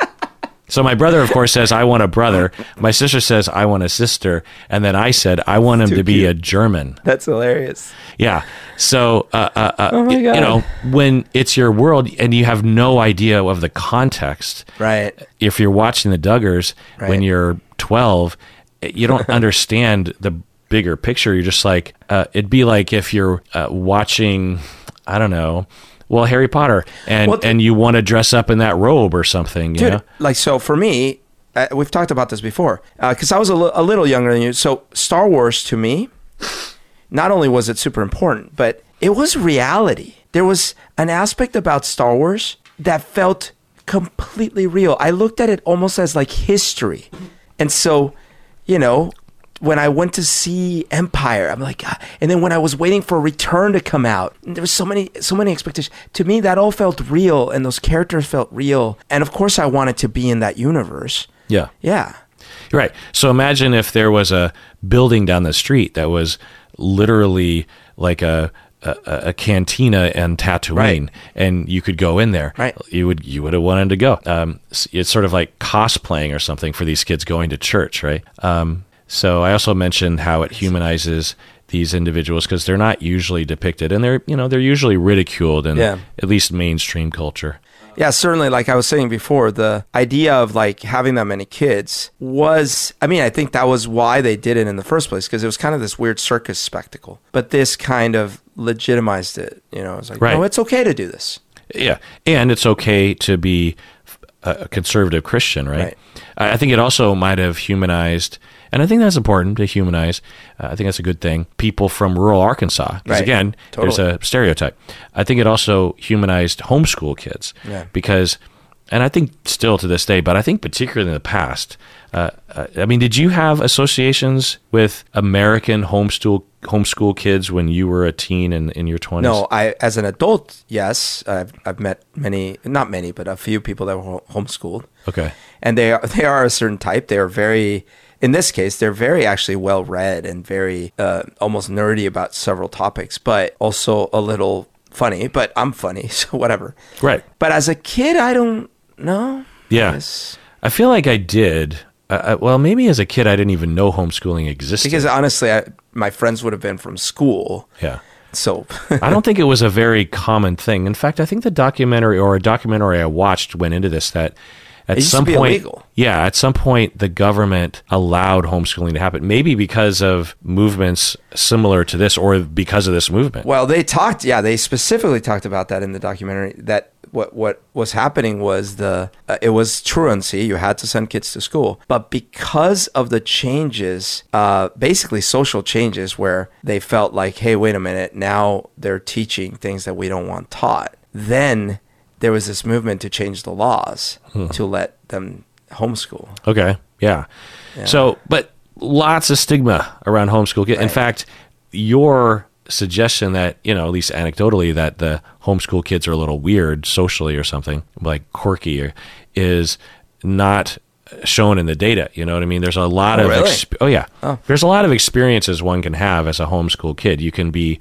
So my brother, of course, says, I want a brother. My sister says, I want a sister. And then I said, I want him Too to be cute. a German. That's hilarious. Yeah. So, uh, uh, uh, Oh my y- God. you know, when it's your world and you have no idea of the context, Right. if you're watching the Duggars Right. when you're twelve, you don't understand the bigger picture. You're just like, uh, it'd be like if you're uh, watching, I don't know, well, Harry Potter, and, Well, th- and you want to dress up in that robe or something, you Dude, know? like, so for me, uh, we've talked about this before, because I was a li- a little younger than you. So Star Wars, to me, not only was it super important, but it was reality. There was an aspect about Star Wars that felt completely real. I looked at it almost as like history. And so, you know, when I went to see Empire, I'm like, ah. And then when I was waiting for Return to come out, there was so many, so many expectations. To me, that all felt real, and those characters felt real. And of course, I wanted to be in that universe. Yeah. Yeah. You're right. So imagine if there was a building down the street that was literally like a a, a cantina and Tatooine, Right. and you could go in there. Right. You would you would have wanted to go. Um, s- it's sort of like cosplaying or something for these kids going to church, right? Um, so I also mentioned how it humanizes these individuals because they're not usually depicted, and they're you know they're usually ridiculed in Yeah. at least mainstream culture. Yeah, certainly. Like I was saying before, the idea of like having that many kids was, I mean, I think that was why they did it in the first place, because it was kind of this weird circus spectacle. But this kind of legitimized it. You know, it's like, Right. no, it's okay to do this. Yeah, and it's okay to be a conservative Christian, right? Right. I I think it also might have humanized, and I think that's important to humanize. Uh, I think that's a good thing. People from rural Arkansas, because Right. again, Totally. there's a stereotype. I think it also humanized homeschool kids, Yeah. because, and I think still to this day, but I think particularly in the past. Uh, uh, I mean, did you have associations with American homeschool homeschool kids when you were a teen and in your twenties? No, I as an adult, yes, I've I've met many, not many, but a few people that were ho- homeschooled, Okay. and they are they are a certain type. They are very, in this case, they're very actually well read and very uh, almost nerdy about several topics, but also a little funny. But I'm funny, so whatever. Right. But as a kid, I don't know. Yeah. Yes. I feel like I did. Uh, well, maybe as a kid, I didn't even know homeschooling existed. Because honestly, I, my friends would have been from school, yeah. so I don't think it was a very common thing. In fact, I think the documentary or a documentary I watched went into this that at It used to some be point, illegal. yeah, at some point the government allowed homeschooling to happen. Maybe because of movements similar to this, or because of this movement. Well, they talked, yeah, they specifically talked about that in the documentary. That what what was happening was the uh, it was truancy. You had to send kids to school, but because of the changes, uh, basically social changes, where they felt like, hey, wait a minute, now they're teaching things that we don't want taught. Then there was this movement to change the laws to let them homeschool. Okay, yeah. So, but lots of stigma around homeschool kids. In Right. fact, your suggestion that, you know, at least anecdotally, that the homeschool kids are a little weird socially or something, like quirky, or, is not shown in the data. You know what I mean? There's a lot Oh, of, really? exp- oh yeah, Oh. there's a lot of experiences one can have as a homeschool kid. You can be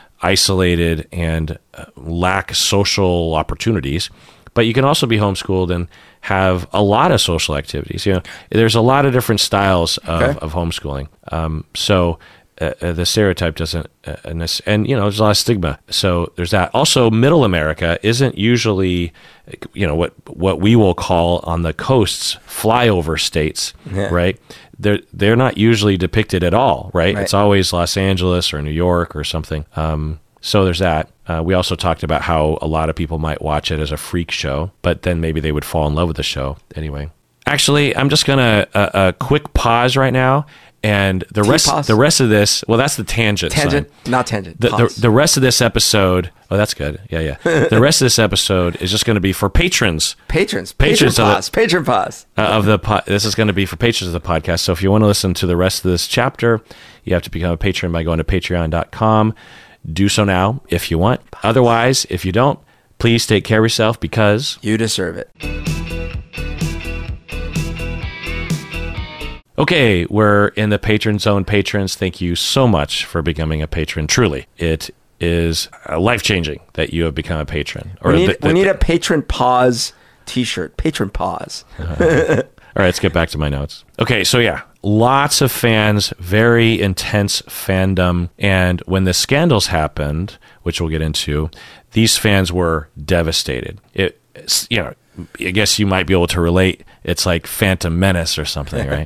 isolated and uh, lack social opportunities, but you can also be homeschooled and have a lot of social activities. You know, there's a lot of different styles of, Okay. of homeschooling. Um, so uh, uh, the stereotype doesn't, uh, nec- and you know, there's a lot of stigma. So there's that. Also, Middle America isn't usually, you know, what what we will call on the coasts flyover states, Yeah. right? They're they're not usually depicted at all, right? Right. It's always Los Angeles or New York or something. Um, so there's that. Uh, we also talked about how a lot of people might watch it as a freak show, but then maybe they would fall in love with the show anyway. Actually, I'm just gonna a uh, uh, quick pause right now, and the rest T-pause. the rest of this. Well, that's the tangent. Tangent, sign. not tangent. The, the pause. the rest of this episode. Oh, that's good. Yeah, yeah. The rest of this episode is just going to be for patrons. patrons, Patrons patron of the- pause, patron pause. Uh, of the po- this is going to be for patrons of the podcast. So if you want to listen to the rest of this chapter, you have to become a patron by going to patreon dot com. Do so now if you want. Otherwise, if you don't, please take care of yourself, because You deserve it. Okay, we're in the patron zone. Patrons, thank you so much for becoming a patron. Truly, it is life changing that you have become a patron. Or we need, the, the, we need a patron pause T-shirt. Patron pause. Uh-huh. All right, let's get back to my notes. Okay, so yeah, lots of fans, very intense fandom. And when the scandals happened, which we'll get into, these fans were devastated. It, you know, I guess you might be able to relate. It's like Phantom Menace or something, right?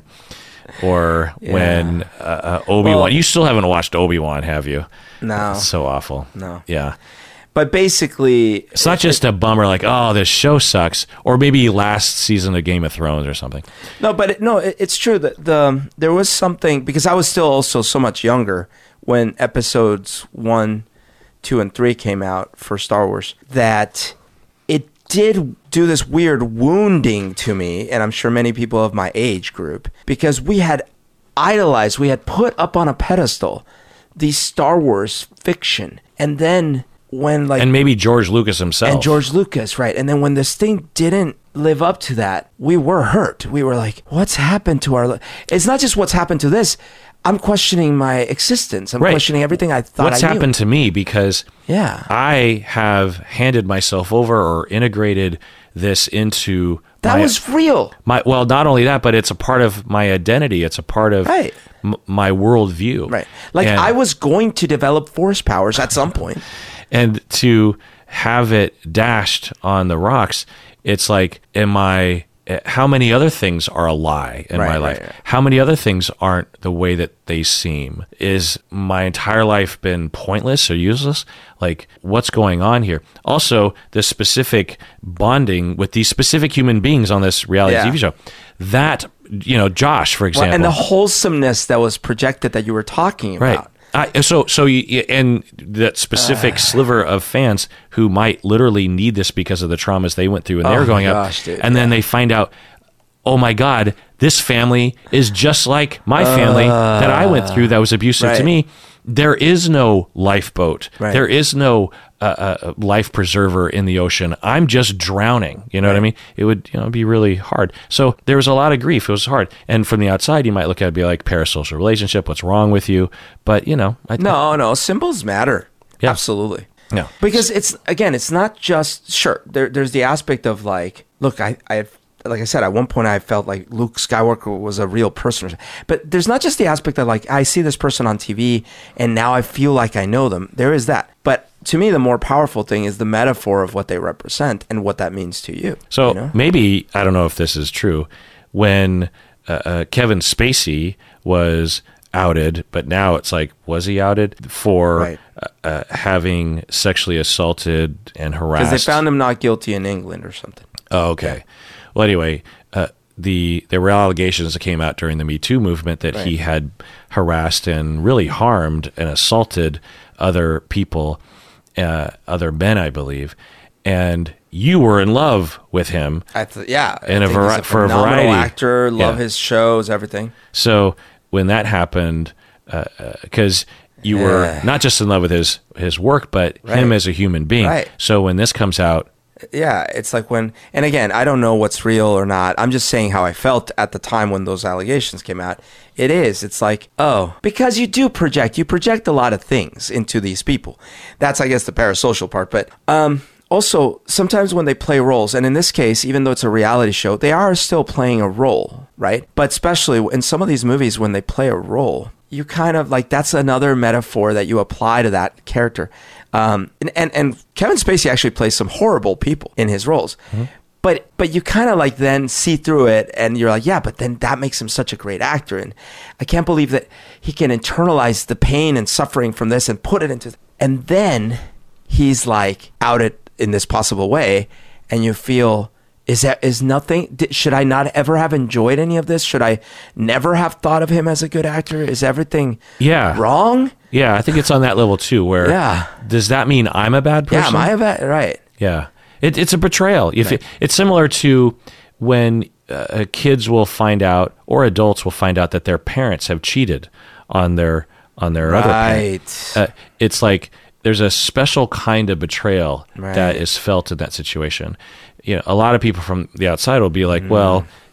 Or yeah. when uh, uh, Obi-Wan. Well, you still haven't watched Obi-Wan, have you? No. It's so awful. No. Yeah. But basically, it's not just a bummer like, oh, this show sucks, or maybe last season of Game of Thrones or something. No, but it, no, it, it's true that the there was something, because I was still also so much younger when episodes one, two, and three came out for Star Wars, that it did do this weird wounding to me, and I'm sure many people of my age group, because we had idolized, we had put up on a pedestal the Star Wars fiction, and then when like and maybe George Lucas himself and George Lucas, right? And then when this thing didn't live up to that, we were hurt. We were like, "What's happened to our?" Li-? It's not just what's happened to this. I'm questioning my existence. I'm right. questioning everything I thought. What's I knew. happened to me because yeah, I have handed myself over or integrated this into that my, was real. My well, not only that, but it's a part of my identity. It's a part of right. m- my worldview. Right. Like and, I was going to develop force powers at some point. And to have it dashed on the rocks, it's like, am I, how many other things are a lie in right, my life? Right, right. How many other things aren't the way that they seem? Is my entire life been pointless or useless? Like, what's going on here? Also, the specific bonding with these specific human beings on this reality yeah. T V show, that, you know, Josh, for example. Well, and the wholesomeness that was projected that you were talking about. Right. I, so, so you, and that specific uh, sliver of fans who might literally need this because of the traumas they went through when oh they were growing gosh, up, dude, and yeah. then they find out, oh my God, this family is just like my family uh, that I went through that was abusive right. to me. There is no lifeboat. Right. There is no uh, uh, life preserver in the ocean. I'm just drowning. You know right. what I mean? It would you know be really hard. So there was a lot of grief. It was hard. And from the outside, you might look at it and be like, parasocial relationship. What's wrong with you? But you know, I, no, no, symbols matter. Yeah. Absolutely. Yeah. Because it's again, it's not just sure. There, there's the aspect of like, look, I, I. Like I said, at one point I felt like Luke Skywalker was a real person. But there's not just the aspect that like I see this person on T V and now I feel like I know them. There is that. But to me, the more powerful thing is the metaphor of what they represent and what that means to you. So you know? maybe, I don't know if this is true, when uh, uh, Kevin Spacey was outed, but now it's like, was he outed for right. uh, uh, having sexually assaulted and harassed? Because they found him not guilty in England or something. Oh, okay. Yeah. Well, anyway, uh, the there were allegations that came out during the Me Too movement that right. he had harassed and really harmed and assaulted other people, uh, other men, I believe, and you were in love with him. I th- yeah, in I a vari- a for a variety actor, love yeah. his shows, everything. So when that happened, because uh, uh, you yeah. were not just in love with his his work, but right. him as a human being. Right. So when this comes out. Yeah, it's like when, and again, I don't know what's real or not. I'm just saying how I felt at the time when those allegations came out. It is. It's like, oh, because you do project, you project a lot of things into these people. That's, I guess, the parasocial part. But um, also, sometimes when they play roles, and in this case, even though it's a reality show, they are still playing a role, right? But especially in some of these movies, when they play a role, you kind of like, that's another metaphor that you apply to that character. Um, and, and, and Kevin Spacey actually plays some horrible people in his roles. Mm-hmm. But but you kind of like then see through it and you're like, yeah, but then that makes him such a great actor. And I can't believe that he can internalize the pain and suffering from this and put it into... And then he's like outed in this possible way and you feel... Is that is nothing? Should I not ever have enjoyed any of this? Should I never have thought of him as a good actor? Is everything yeah. wrong? Yeah, I think it's on that level too. Where yeah. does that mean I'm a bad person? Yeah, am I a bad? Right. Yeah, it, it's a betrayal. If right. it, it's similar to when uh, kids will find out, or adults will find out that their parents have cheated on their on their right. other parent. Uh, it's like there's a special kind of betrayal right. that is felt in that situation. You know, a lot of people from the outside will be like, mm. well,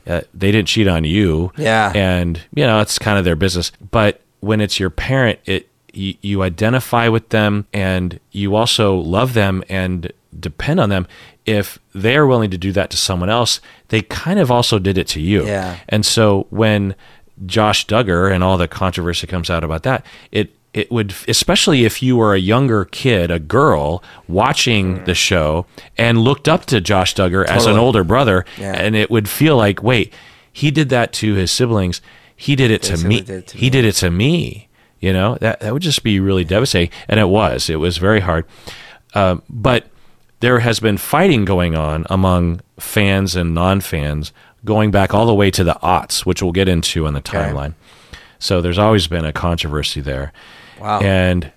uh, they didn't cheat on you. Yeah. And, you know, it's kind of their business. But when it's your parent, it you, you identify with them and you also love them and depend on them. If they're willing to do that to someone else, they kind of also did it to you. Yeah. And so when Josh Duggar and all the controversy comes out about that, it it would, especially if you were a younger kid, a girl watching mm. the show and looked up to Josh Duggar totally. as an older brother, yeah. and it would feel like, wait, he did that to his siblings. He did it to me. Did it to he me. did it to me. You know, that that would just be really devastating. And it was. It was very hard. Uh, but there has been fighting going on among fans and non-fans going back all the way to the aughts, which we'll get into on the timeline. Okay. So there's always been a controversy there. Wow. And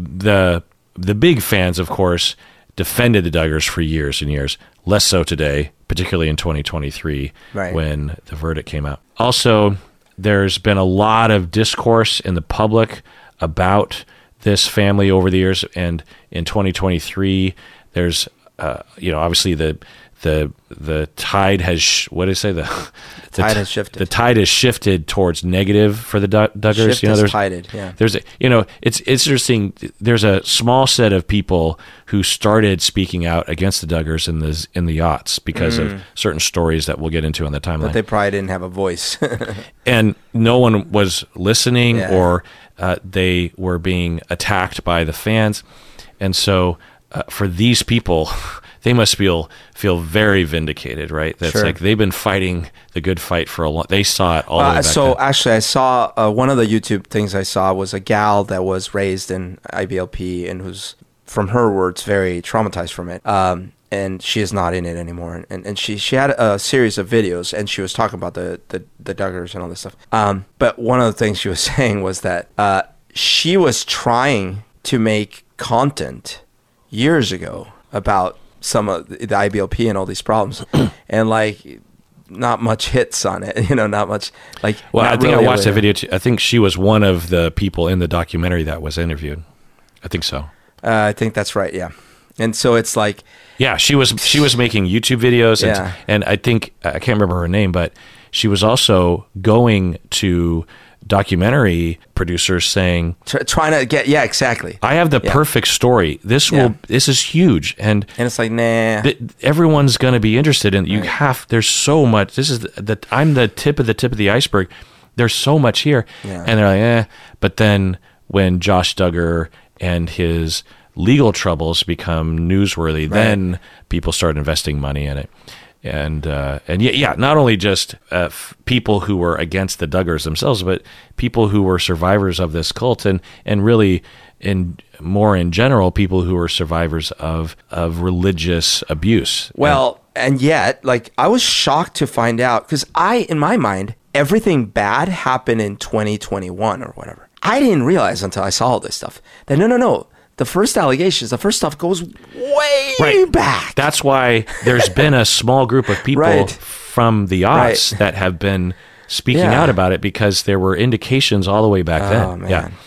the the big fans, of course, defended the Duggars for years and years. Less so today, particularly in twenty twenty-three, right. when the verdict came out. Also, there's been a lot of discourse in the public about this family over the years. And in twenty twenty-three, there's, uh, you know, obviously the the the tide has sh- what did I say the, the tide t- has shifted. The tide has shifted towards negative for the du- Duggars. Shift you know, is there's tided, yeah. There's a, you know, it's it's interesting. There's a small set of people who started speaking out against the Duggars in the in the aughts because mm. of certain stories that we'll get into on the timeline. But they probably didn't have a voice, and no one was listening, yeah. or uh, they were being attacked by the fans, and so uh, for these people. They must feel feel very vindicated, right? That's sure. like they've been fighting the good fight for a long. They saw it all. Uh, the way back so then. actually, I saw uh, one of the YouTube things I saw was a gal that was raised in I B L P and who's, from her words, very traumatized from it. Um, and she is not in it anymore. And and she she had a series of videos and she was talking about the the, the Duggars and all this stuff. Um, but one of the things she was saying was that uh, she was trying to make content years ago about some of the I B L P and all these problems, and like not much hits on it, you know, not much like. Well, I think really I watched that video. Too. I think she was one of the people in the documentary that was interviewed. I think so. Uh, I think that's right. Yeah, and so it's like, yeah, she was she was making YouTube videos, and yeah. and I think I can't remember her name, but she was also going to documentary producers saying Tr- trying to get yeah exactly I have the yeah. perfect story, this will yeah. this is huge, and and it's like nah th- everyone's going to be interested in you. Right. Have there's so much, this is the, the I'm the tip of the tip of the iceberg, there's so much here, yeah. and they're like eh. But then when Josh Duggar and his legal troubles become newsworthy, right. then people start investing money in it. And uh, and yeah, yeah, not only just uh, f- people who were against the Duggars themselves, but people who were survivors of this cult, and, and really, in more in general, people who were survivors of of religious abuse. Well, and, and yet, like, I was shocked to find out, because I, in my mind, everything bad happened in twenty twenty-one or whatever. I didn't realize until I saw all this stuff that no, no, no. The first allegations, the first stuff goes way right. back. That's why there's been a small group of people right. from the aughts right. that have been speaking yeah. out about it, because there were indications all the way back oh, then. Man. Yeah.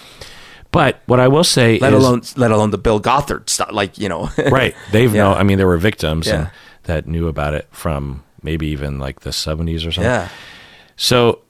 But what I will say let is... alone let alone the Bill Gothard stuff, like, you know. right. They've yeah. known, I mean, there were victims yeah. and, that knew about it from maybe even like the seventies or something. Yeah. So...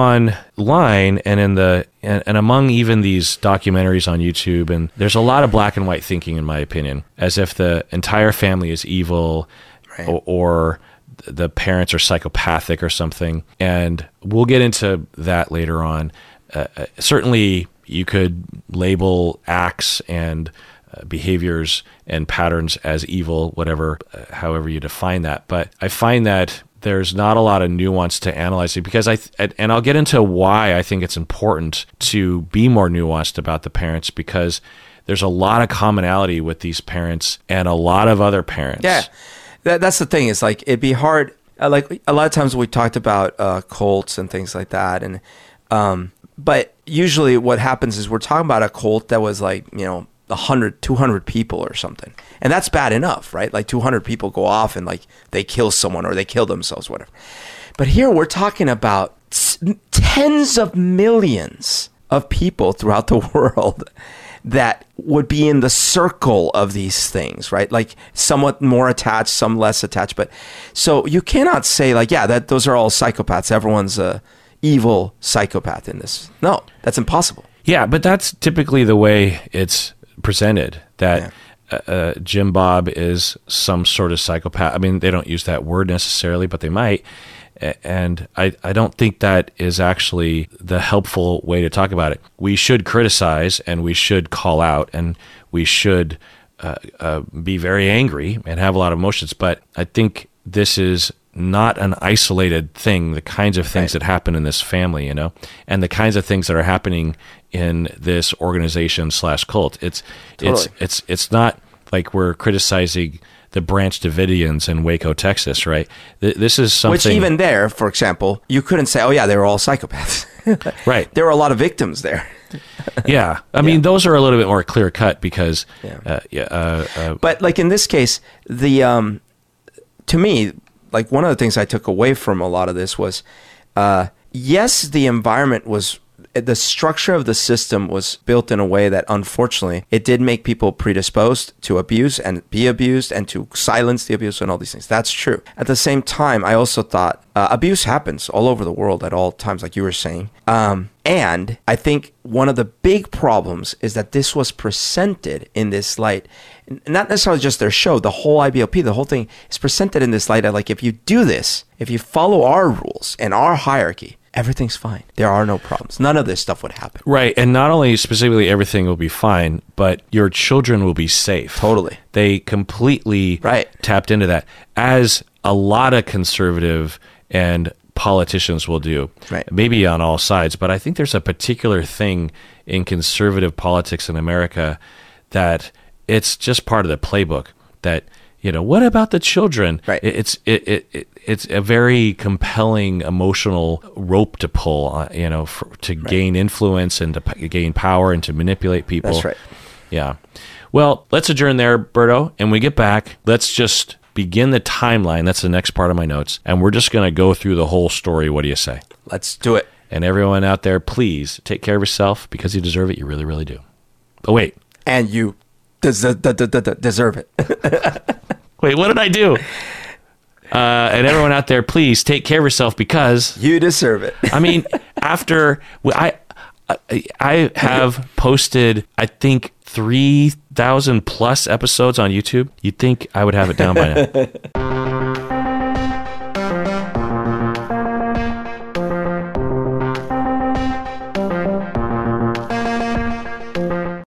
online and in the and, and among even these documentaries on YouTube, and there's a lot of black and white thinking, in my opinion, as if the entire family is evil, right. or, or the parents are psychopathic or something. And we'll get into that later on. Uh, certainly, you could label acts and uh, behaviors and patterns as evil, whatever, uh, however you define that. But I find that there's not a lot of nuance to analyze it, because I, th- and I'll get into why I think it's important to be more nuanced about the parents, because there's a lot of commonality with these parents and a lot of other parents. Yeah, that, that's the thing. Is like, it'd be hard. Uh, like a lot of times we talked about uh, cults and things like that, and um, but usually what happens is we're talking about a cult that was like, you know, one hundred, two hundred people or something. And that's bad enough, right? Like two hundred people go off and like they kill someone or they kill themselves, whatever. But here we're talking about s- tens of millions of people throughout the world that would be in the circle of these things, right? Like somewhat more attached, some less attached. But so you cannot say like, yeah, that those are all psychopaths. Everyone's a evil psychopath in this. No, that's impossible. Yeah, but that's typically the way it's presented, that yeah. uh, uh, Jim Bob is some sort of psychopath. I mean, they don't use that word necessarily, but they might. And I, I don't think that is actually the helpful way to talk about it. We should criticize and we should call out and we should uh, uh, be very angry and have a lot of emotions. But I think this is not an isolated thing, the kinds of things right. that happen in this family, you know, and the kinds of things that are happening in this organization slash cult. It's, totally. it's, it's, it's not like we're criticizing the Branch Davidians in Waco, Texas, right? Th- this is something... Which even there, for example, you couldn't say, oh yeah, they were all psychopaths. Right. There were a lot of victims there. Yeah. I mean, yeah. those are a little bit more clear cut because... Yeah. Uh, yeah uh, uh, but like in this case, the um, to me, like one of the things I took away from a lot of this was, uh, yes, the environment was... the structure of the system was built in a way that, unfortunately, it did make people predisposed to abuse and be abused and to silence the abuse and all these things. That's true. At the same time, I also thought uh, abuse happens all over the world at all times, like you were saying. Um, and I think one of the big problems is that this was presented in this light, not necessarily just their show, the whole I B O P, the whole thing is presented in this light of like, if you do this, if you follow our rules and our hierarchy, everything's fine. There are no problems. None of this stuff would happen. Right. And not only specifically everything will be fine, but your children will be safe. Totally. They completely right. tapped into that, as a lot of conservative and politicians will do. Right. Maybe on all sides. But I think there's a particular thing in conservative politics in America that it's just part of the playbook that, you know, what about the children? Right. It's it, it, it it's a very compelling emotional rope to pull, uh, you know, for, to right. gain influence and to p- gain power and to manipulate people. That's right. Yeah. Well, let's adjourn there, Berto. And when we get back, let's just begin the timeline. That's the next part of my notes. And we're just going to go through the whole story. What do you say? Let's do it. And everyone out there, please take care of yourself because you deserve it. You really, really do. Oh, wait. And you des- des- des- des- deserve it. Wait, what did I do? Uh, and everyone out there, please take care of yourself because... You deserve it. I mean, after... I, I, I have posted, I think, three thousand plus episodes on YouTube. You'd think I would have it down by now.